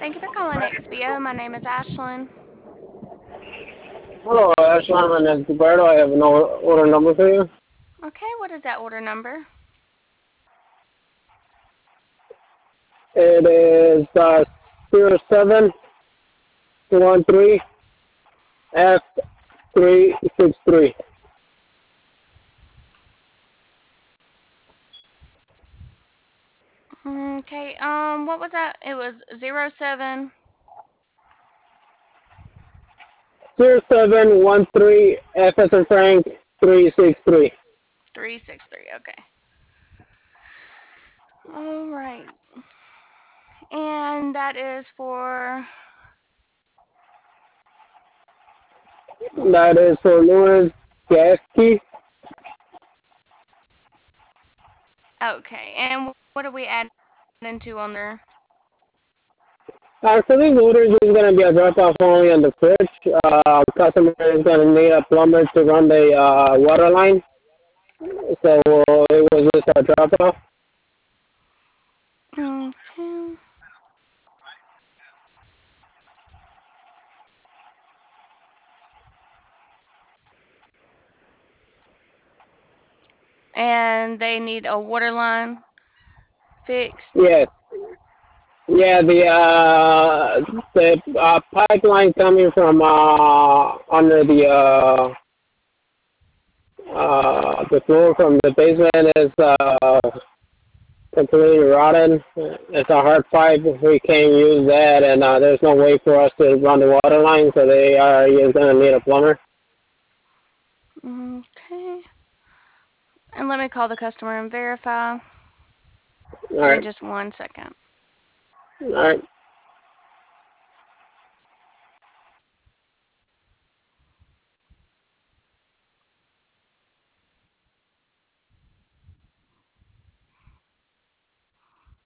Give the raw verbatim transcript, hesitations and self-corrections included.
Thank you for calling X B O. My name is Ashlyn. Hello, Ashland. My name is Gilberto. I have an order order number for you. Okay, what is that order number? It is uh, zero seven one three F three six three. Okay, um, what was that? It was zero seven. Zero seven one three F as in Frank three six three. three six three. Okay. All right. And that is for. That is for Louis Gasky. Okay, and what are we adding to on there? Uh, so this order is just going to be a drop off only on the fridge. Uh, customer is going to need a plumber to run the uh, water line. So uh, it was just a drop off. Okay. And they need a water line fixed. Yes. Yeah, the uh, the uh, pipeline coming from uh, under the uh, uh, the floor from the basement is uh, completely rotten. It's a hard pipe. We can't use that, and uh, there's no way for us to run the water line, so they are just gonna need a plumber. Okay. And let me call the customer and verify. All Give me right, just one second. all right.